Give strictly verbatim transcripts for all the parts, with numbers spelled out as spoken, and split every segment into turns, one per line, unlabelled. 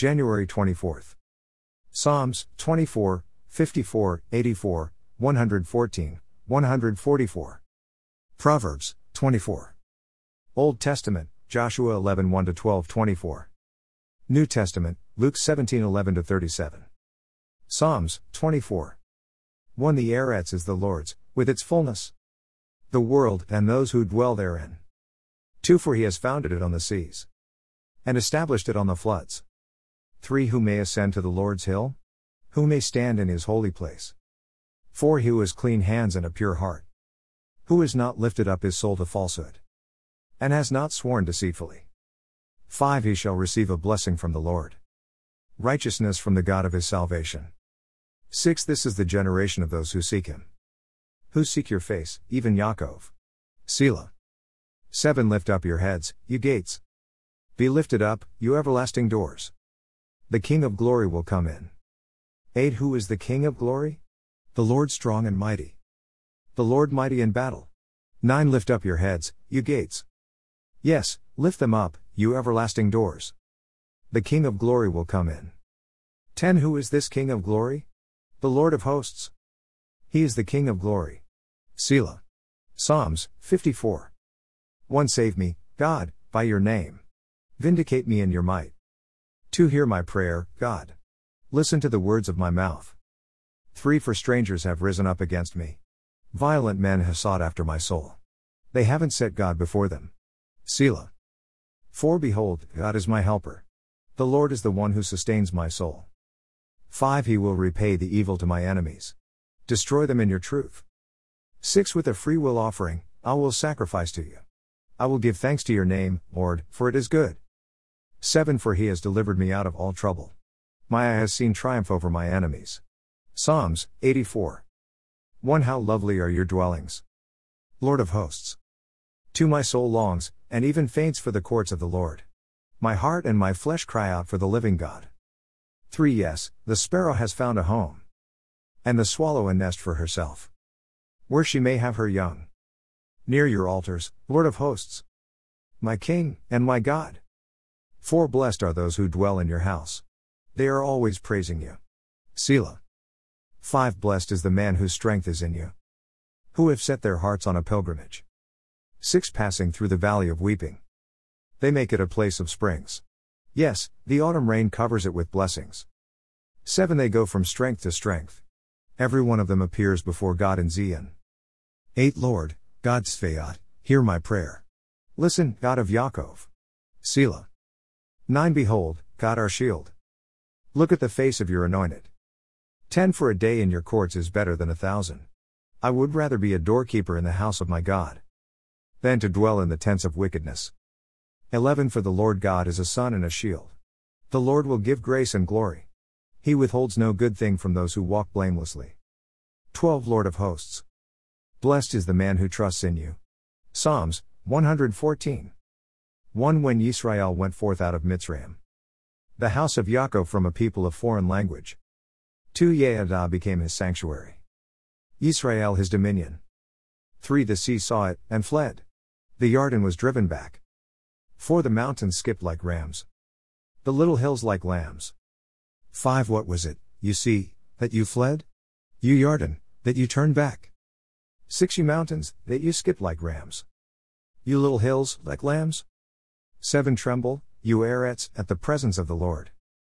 January twenty-fourth. Psalms, twenty-four, fifty-four, eighty-four, one fourteen, one forty-four. Proverbs, twenty-four. Old Testament, Joshua eleven, one to twelve, twenty-four. New Testament, Luke seventeen, eleven to thirty-seven. Psalms, twenty-four. one The Eretz is the Lord's, with its fullness. The world, and those who dwell therein. two For he has founded it on the seas. And established it on the floods. three Who may ascend to the Lord's hill? Who may stand in his holy place? four He who has clean hands and a pure heart. Who has not lifted up his soul to falsehood? And has not sworn deceitfully. five He shall receive a blessing from the Lord. Righteousness from the God of his salvation. six This is the generation of those who seek him. Who seek your face, even Yaakov. Selah. seven Lift up your heads, you gates. Be lifted up, you everlasting doors. The King of glory will come in. eight Who is the King of glory? The Lord strong and mighty. The Lord mighty in battle. nine Lift up your heads, you gates. Yes, lift them up, you everlasting doors. The King of glory will come in. ten Who is this King of glory? The Lord of hosts. He is the King of glory. Selah. Psalms, fifty-four. one Save me, God, by your name. Vindicate me in your might. two Hear my prayer, God. Listen to the words of my mouth. three For strangers have risen up against me. Violent men have sought after my soul. They haven't set God before them. Selah. four Behold, God is my helper. The Lord is the one who sustains my soul. five He will repay the evil to my enemies. Destroy them in your truth. six With a free will offering, I will sacrifice to you. I will give thanks to your name, Lord, for it is good. seven For he has delivered me out of all trouble. My eye has seen triumph over my enemies. Psalms, eighty-four. one How lovely are your dwellings, Lord of hosts. two My soul longs, and even faints for the courts of the Lord. My heart and my flesh cry out for the living God. three Yes, the sparrow has found a home. And the swallow a nest for herself. Where she may have her young. Near your altars, Lord of hosts. My King, and my God. four Blessed are those who dwell in your house. They are always praising you. Selah. five Blessed is the man whose strength is in you. Who have set their hearts on a pilgrimage. six Passing through the valley of weeping. They make it a place of springs. Yes, the autumn rain covers it with blessings. seven They go from strength to strength. Every one of them appears before God in Zion. eight Lord, God Tzvaot, hear my prayer. Listen, God of Yaakov. Selah. nine Behold, God our shield. Look at the face of your anointed. ten For a day in your courts is better than a thousand. I would rather be a doorkeeper in the house of my God than to dwell in the tents of wickedness. eleven For the Lord God is a sun and a shield. The Lord will give grace and glory. He withholds no good thing from those who walk blamelessly. twelve Lord of hosts. Blessed is the man who trusts in you. Psalms, one fourteen. one When Yisrael went forth out of Mitzrayim. The house of Yaakov from a people of foreign language. two Yehudah became his sanctuary. Yisrael his dominion. three The sea saw it, and fled. The Yarden was driven back. four The mountains skipped like rams. The little hills like lambs. five What was it, you see, that you fled? You Yarden, that you turned back? six You mountains, that you skipped like rams. You little hills, like lambs? seven Tremble, you Eretz, at the presence of the Lord.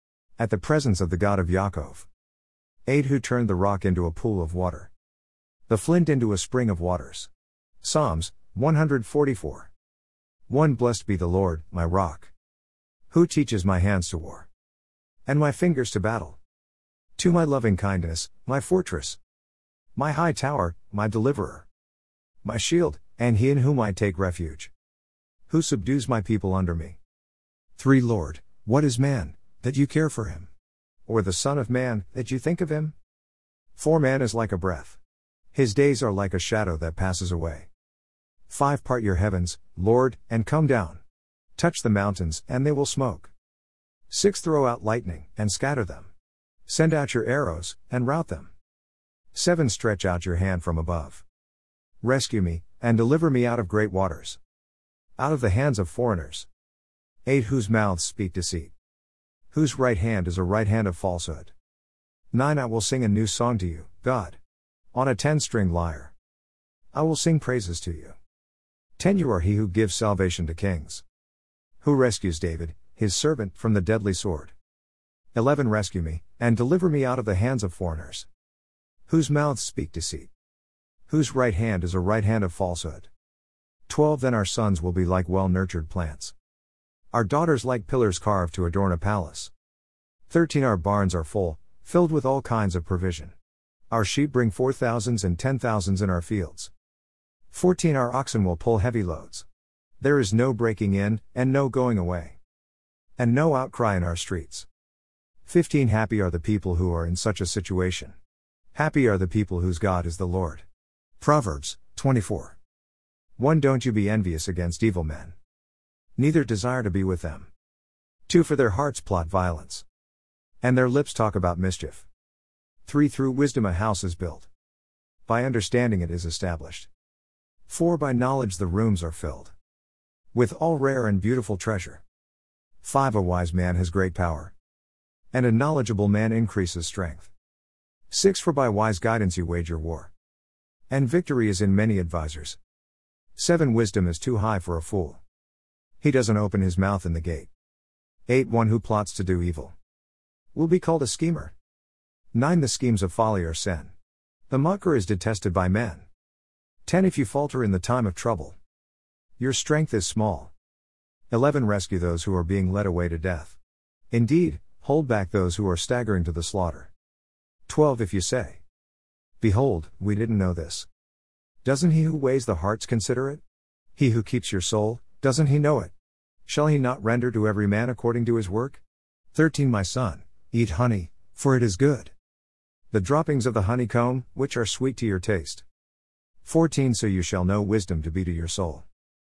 At the presence of the God of Yaakov. eight Who turned the rock into a pool of water. The flint into a spring of waters. Psalms, one forty-four. one Blessed be the Lord, my rock. Who teaches my hands to war. And my fingers to battle. two My loving kindness, my fortress. My high tower, my deliverer. My shield, and he in whom I take refuge. Who subdues my people under me. three Lord, what is man, that you care for him? Or the son of man, that you think of him? four Man is like a breath. His days are like a shadow that passes away. five Part your heavens, Lord, and come down. Touch the mountains, and they will smoke. six Throw out lightning, and scatter them. Send out your arrows, and rout them. seven Stretch out your hand from above. Rescue me, and deliver me out of great waters. Out of the hands of foreigners. eight Whose mouths speak deceit. Whose right hand is a right hand of falsehood. nine I will sing a new song to you, God. On a ten-stringed lyre. I will sing praises to you. ten You are he who gives salvation to kings. Who rescues David, his servant, from the deadly sword. eleven Rescue me, and deliver me out of the hands of foreigners. Whose mouths speak deceit. Whose right hand is a right hand of falsehood. twelve Then our sons will be like well-nurtured plants. Our daughters like pillars carved to adorn a palace. thirteen Our barns are full, filled with all kinds of provision. Our sheep bring forth thousands and ten thousands in our fields. fourteen Our oxen will pull heavy loads. There is no breaking in, and no going away. And no outcry in our streets. fifteen Happy are the people who are in such a situation. Happy are the people whose God is the Lord. Proverbs twenty-four. one Don't you be envious against evil men. Neither desire to be with them. two For their hearts plot violence. And their lips talk about mischief. three Through wisdom a house is built. By understanding it is established. four By knowledge the rooms are filled. With all rare and beautiful treasure. five A wise man has great power. And a knowledgeable man increases strength. six For by wise guidance you wage your war. And victory is in many advisers. seven Wisdom is too high for a fool. He doesn't open his mouth in the gate. eight One who plots to do evil will be called a schemer. nine The schemes of folly are sin. The mocker is detested by men. ten If you falter in the time of trouble, your strength is small. eleven Rescue those who are being led away to death. Indeed, hold back those who are staggering to the slaughter. twelve If you say, behold, we didn't know this. Doesn't he who weighs the hearts consider it? He who keeps your soul, doesn't he know it? Shall he not render to every man according to his work? thirteen My son, eat honey, for it is good. The droppings of the honeycomb, which are sweet to your taste. fourteen So you shall know wisdom to be to your soul.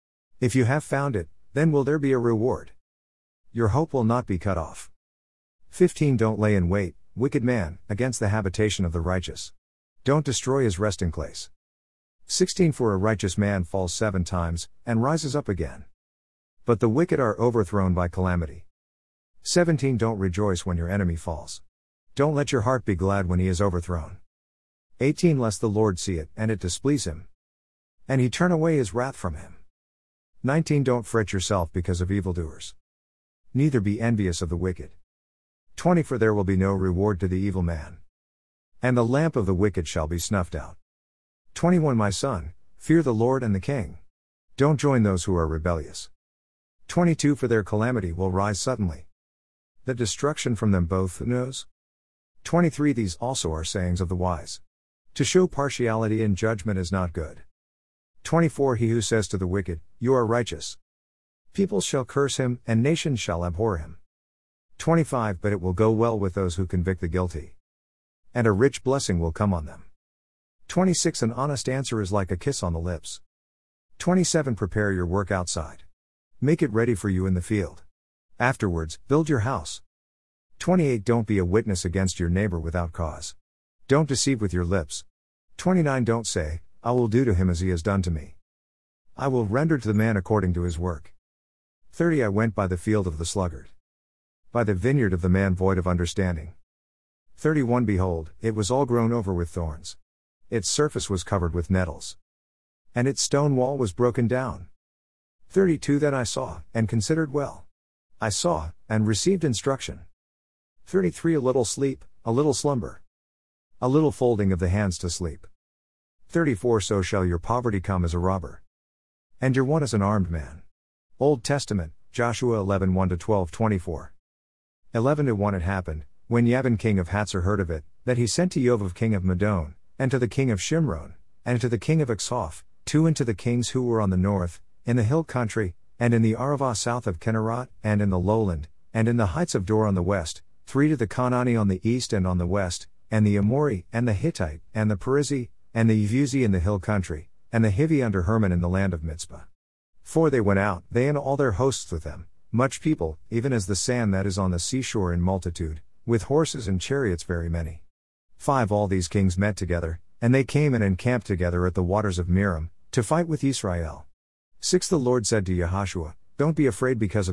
If you have found it, then will there be a reward. Your hope will not be cut off. fifteen Don't lay in wait, wicked man, against the habitation of the righteous. Don't destroy his resting place. sixteen For a righteous man falls seven times, and rises up again. But the wicked are overthrown by calamity. seventeen Don't rejoice when your enemy falls. Don't let your heart be glad when he is overthrown. eighteen Lest the Lord see it, and it displease him. And he turn away his wrath from him. nineteen Don't fret yourself because of evildoers. Neither be envious of the wicked. twenty For there will be no reward to the evil man. And the lamp of the wicked shall be snuffed out. twenty-one My son, fear the Lord and the king. Don't join those who are rebellious. twenty-two For their calamity will rise suddenly. The destruction from them both knows. twenty-three These also are sayings of the wise. To show partiality in judgment is not good. twenty-four He who says to the wicked, you are righteous. Peoples shall curse him, and nations shall abhor him. twenty-five But it will go well with those who convict the guilty. And a rich blessing will come on them. twenty-six An honest answer is like a kiss on the lips. twenty-seven Prepare your work outside. Make it ready for you in the field. Afterwards, build your house. twenty-eight Don't be a witness against your neighbor without cause. Don't deceive with your lips. twenty-nine Don't say, I will do to him as he has done to me. I will render to the man according to his work. thirty I went by the field of the sluggard. By the vineyard of the man void of understanding. thirty-one Behold, it was all grown over with thorns. Its surface was covered with nettles. And its stone wall was broken down. thirty-two Then I saw, and considered well. I saw, and received instruction. thirty-three A little sleep, a little slumber. A little folding of the hands to sleep. thirty-four So shall your poverty come as a robber. And your want as an armed man. Old Testament, Joshua eleven one to twelve twenty-four. eleven to one It happened, when Jabin king of Hatzor heard of it, that he sent to Yovav king of Madon, and to the king of Shimron, and to the king of Exoph, two and to the kings who were on the north, in the hill country, and in the Arava south of Kinnerot, and in the lowland, and in the heights of Dor on the west, three to the Canaanite on the east and on the west, and the Amori, and the Hittite, and the Perizzi, and the Yevuzi in the hill country, and the Hivi under Hermon in the land of Mitzpah. For they went out, they and all their hosts with them, much people, even as the sand that is on the seashore in multitude, with horses and chariots very many. five All these kings met together, and they came and encamped together at the waters of Merom, to fight with Israel. six The Lord said to Yehoshua, don't be afraid because of them,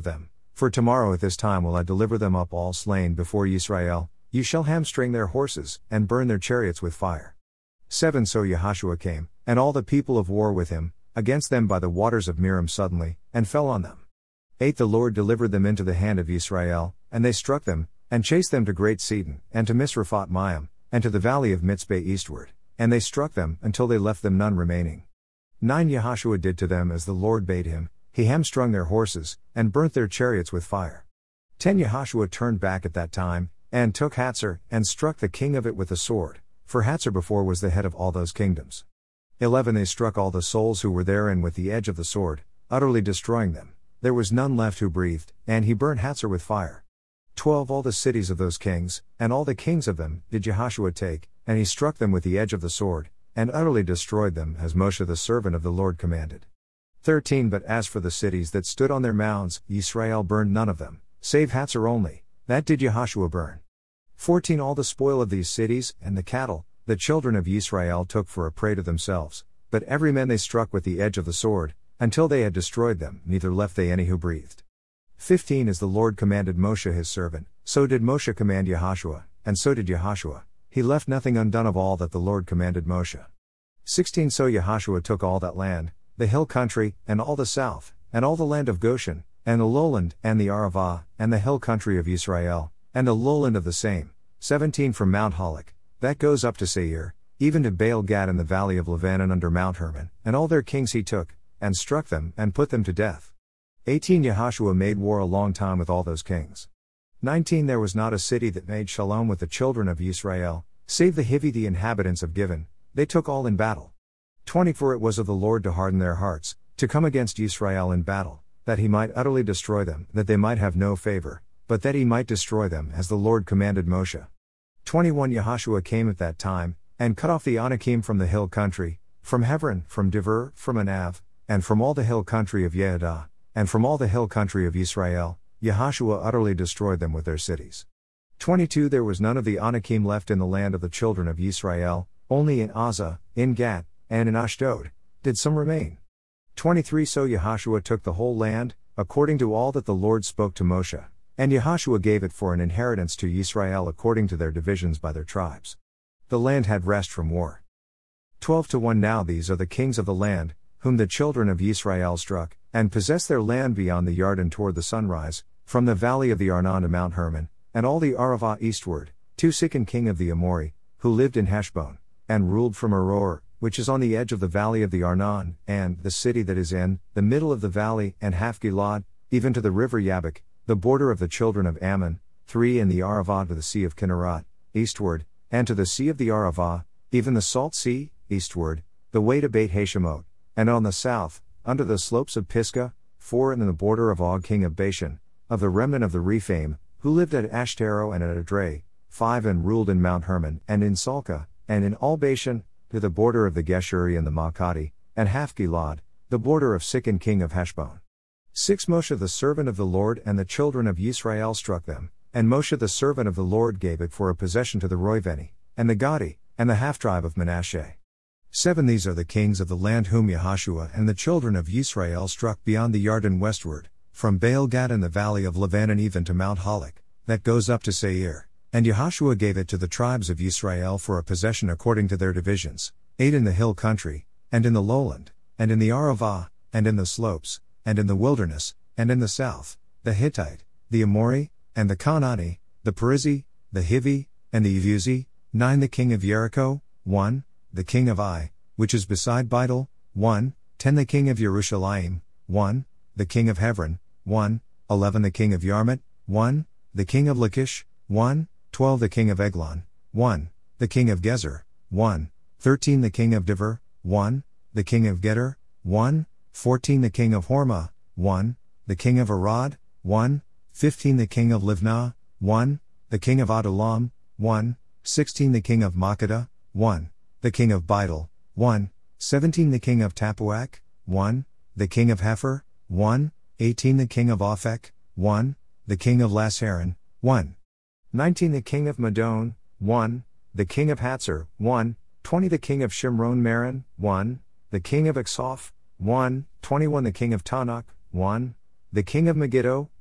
For tomorrow at this time will I deliver them up all slain before Yisrael, ye shall hamstring their horses, and burn their chariots with fire. seven So Yehoshua came, and all the people of war with him, against them by the waters of Merom suddenly, and fell on them. eight The Lord delivered them into the hand of Israel, and they struck them, and chased them to Great Sidon, and to Misrephoth Maim, and to the valley of Mitzpeh eastward, and they struck them, until they left them none remaining. nine Yehoshua did to them as the Lord bade him, he hamstrung their horses, and burnt their chariots with fire. ten Yehoshua turned back at that time, and took Hatzor, and struck the king of it with the sword, for Hatzor before was the head of all those kingdoms. eleven They struck all the souls who were therein with the edge of the sword, utterly destroying them, there was none left who breathed, and he burnt Hatzor with fire. twelve All the cities of those kings, and all the kings of them, did Yehoshua take, and he struck them with the edge of the sword, and utterly destroyed them as Moshe the servant of the Lord commanded. thirteen But as for the cities that stood on their mounds, Yisrael burned none of them, save Hatzor only, that did Yehoshua burn. fourteen All the spoil of these cities, and the cattle, the children of Yisrael took for a prey to themselves, but every man they struck with the edge of the sword, until they had destroyed them, neither left they any who breathed. fifteen As the Lord commanded Moshe his servant, so did Moshe command Yehoshua, and so did Yehoshua, he left nothing undone of all that the Lord commanded Moshe. sixteen So Yehoshua took all that land, the hill country, and all the south, and all the land of Goshen, and the lowland, and the Arava, and the hill country of Israel, and the lowland of the same, seventeen From Mount Halak, that goes up to Seir, even to Baal Gad in the valley of Lebanon under Mount Hermon, and all their kings he took, and struck them, and put them to death. eighteen Yehoshua made war a long time with all those kings. nineteen There was not a city that made shalom with the children of Israel, save the Hivi the inhabitants of Gibeon, they took all in battle. twenty For it was of the Lord to harden their hearts, to come against Israel in battle, that he might utterly destroy them, that they might have no favor, but that he might destroy them as the Lord commanded Moshe. twenty-one Yehoshua came at that time, and cut off the Anakim from the hill country, from Hebron, from Dever, from Anav, and from all the hill country of Yehudah, and from all the hill country of Israel, Yehoshua utterly destroyed them with their cities. twenty-two There was none of the Anakim left in the land of the children of Israel, only in Azza, in Gat, and in Ashdod, did some remain. twenty-three So Yehoshua took the whole land, according to all that the Lord spoke to Moshe, and Yehoshua gave it for an inheritance to Israel according to their divisions by their tribes. The land had rest from war. twelve to one Now these are the kings of the land, whom the children of Israel struck, and possessed their land beyond the Yarden toward the sunrise, from the valley of the Arnon to Mount Hermon, and all the Arava eastward, to Sicon king of the Amori, who lived in Heshbon, and ruled from Aroer, which is on the edge of the valley of the Arnon, and the city that is in the middle of the valley, and half Gilad, even to the river Yabbok, the border of the children of Ammon, three in the Arava to the sea of Kinnerat, eastward, and to the sea of the Arava, even the salt sea, eastward, the way to Beit Hashemot, and on the south, under the slopes of Pisgah, four in the border of Og king of Bashan, of the remnant of the Rephaim, who lived at Ashtaro and at Edrei, five and ruled in Mount Hermon, and in Salca, and in all Bashan, to the border of the Geshuri and the Maakati, and half Gilad, the border of Sicon king of Heshbon. six Moshe the servant of the Lord and the children of Yisrael struck them, and Moshe the servant of the Lord gave it for a possession to the Roiveni, and the Gadi, and the half-tribe of Manasseh. seven These are the kings of the land whom Yehoshua and the children of Yisrael struck beyond the Yarden westward, from Baal Gad in the valley of Lebanon even to Mount Halak, that goes up to Seir, and Yehoshua gave it to the tribes of Yisrael for a possession according to their divisions, eight in the hill country, and in the lowland, and in the Arava, and in the slopes, and in the wilderness, and in the south, the Hittite, the Amori, and the Canaanite, the Perizzi, the Hivi, and the Yevuzi, nine the king of Jericho, one, the king of Ai, which is beside Beitel, one, ten the king of Jerusalem, one, the king of Hebron, one, eleven the king of Yarmut, one, the king of Lachish, one, twelve the king of Eglon, one, the king of Gezer, one, thirteen the king of Dever, one, the king of Geder, one, fourteen the king of Hormah, one, the king of Arad, one, fifteen the king of Livnah, one, the king of Adullam, one, sixteen the king of Makkedah, one, the king of Beitel, one, seventeen the king of Tapuach, one, the king of Hefer, one, eighteen the king of Aphek, one, the king of Lasharon, one, nineteen the king of Madon, one, the king of Hatzor, one, twenty the king of Shimron Meron, one, the king of Exoph, one, twenty-one the king of Tanakh, one, the king of Megiddo,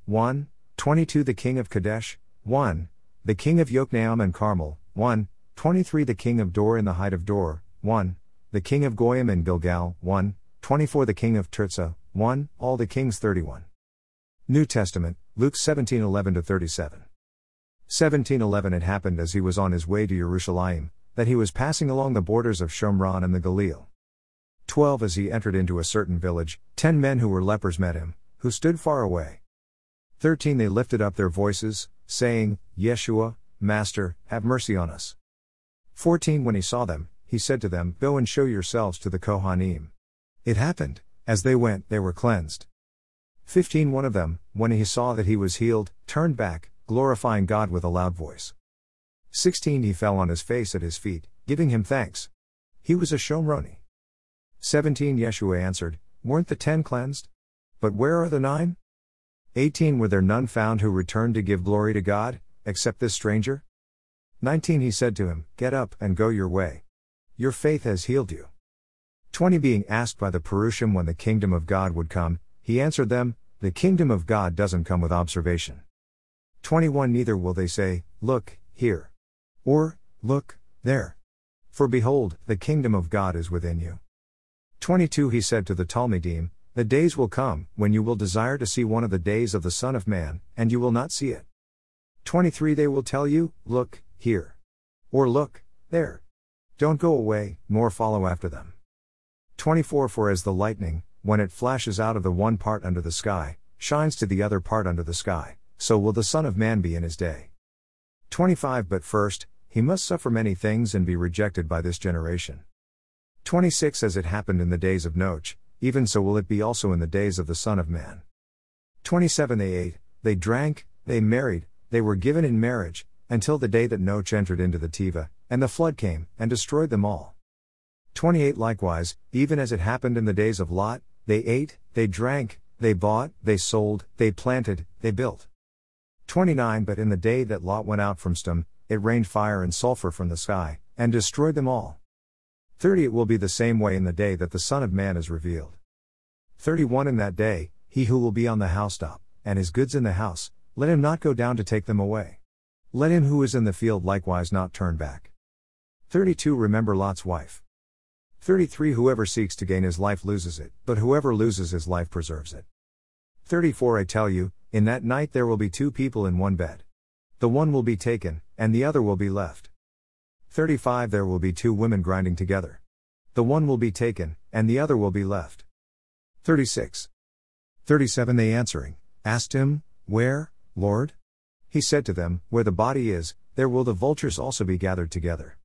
one. twenty-two The king of Kadesh, one. The king of Yokneam and Carmel, one. twenty-three The king of Dor in the height of Dor, one. The king of Goyim in Gilgal, one. twenty-four The king of Tirzah, one. All the kings thirty-one. New Testament, Luke seventeen eleven to thirty-seven. seventeen eleven It happened as he was on his way to Jerusalem, that he was passing along the borders of Shomron and the Galil. twelve As he entered into a certain village, ten men who were lepers met him, who stood far away. thirteen They lifted up their voices, saying, Yeshua, Master, have mercy on us. fourteen When he saw them, he said to them, Go and show yourselves to the Kohanim. It happened, as they went, they were cleansed. fifteen One of them, when he saw that he was healed, turned back, glorifying God with a loud voice. sixteen He fell on his face at his feet, giving him thanks. He was a Shomroni. seventeen Yeshua answered, Weren't the ten cleansed? But where are the nine? eighteen Were there none found who returned to give glory to God, except this stranger? nineteen He said to him, Get up and go your way. Your faith has healed you. twenty Being asked by the Perushim when the kingdom of God would come, he answered them, The kingdom of God doesn't come with observation. twenty-one Neither will they say, Look, here. Or, Look, there. For behold, the kingdom of God is within you. twenty-two He said to the Talmidim, The days will come, when you will desire to see one of the days of the Son of Man, and you will not see it. twenty-three They will tell you, Look, here. Or look, there. Don't go away, nor follow after them. twenty-four For as the lightning, when it flashes out of the one part under the sky, shines to the other part under the sky, so will the Son of Man be in his day. twenty-five But first, he must suffer many things and be rejected by this generation. twenty-six As it happened in the days of Noach, even so will it be also in the days of the Son of Man. twenty-seven They ate, they drank, they married, they were given in marriage, until the day that Noach entered into the Teva, and the flood came, and destroyed them all. twenty-eight Likewise, even as it happened in the days of Lot, they ate, they drank, they bought, they sold, they planted, they built. twenty-nine But in the day that Lot went out from Sodom, it rained fire and sulfur from the sky, and destroyed them all. thirty It will be the same way in the day that the Son of Man is revealed. thirty-one In that day, he who will be on the housetop, and his goods in the house, let him not go down to take them away. Let him who is in the field likewise not turn back. thirty-two Remember Lot's wife. thirty-three Whoever seeks to gain his life loses it, but whoever loses his life preserves it. thirty-four I tell you, in that night there will be two people in one bed. The one will be taken, and the other will be left. thirty-five There will be two women grinding together. The one will be taken, and the other will be left. thirty-six thirty-seven They answering, asked him, Where, Lord? He said to them, Where the body is, there will the vultures also be gathered together.